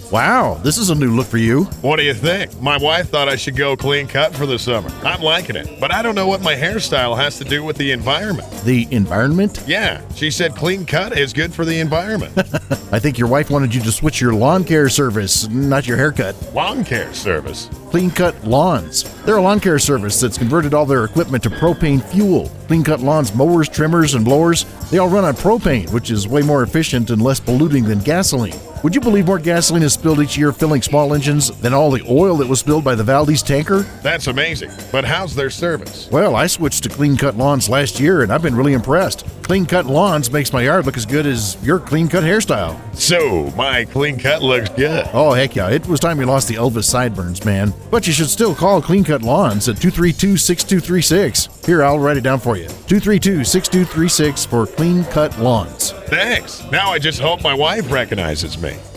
Wow, this is a new look for you. What do you think? My wife thought I should go clean cut for the summer. I'm liking it, but I don't know what my hairstyle has to do with the environment. The environment? Yeah, she said clean cut is good for the environment. I think your wife wanted you to switch your lawn care service, not your haircut. Lawn care service. Clean Cut Lawns. They're a lawn care service that's converted all their equipment to propane fuel. Clean Cut Lawns mowers, trimmers, and blowers, they all run on propane, which is way more efficient and less polluting than gasoline. Would you believe more gasoline is spilled each year filling small engines than all the oil that was spilled by the Valdez tanker? That's amazing. But how's their service? Well, I switched to Clean Cut Lawns last year, and I've been really impressed. Clean Cut Lawns makes my yard look as good as your clean cut hairstyle. So, my clean cut looks good. Oh, heck yeah. It was time you lost the Elvis sideburns, man. But you should still call Clean Cut Lawns at 232-6236. Here, I'll write it down for you. 232-6236 for Clean Cut Lawns. Thanks. Now I just hope my wife recognizes me.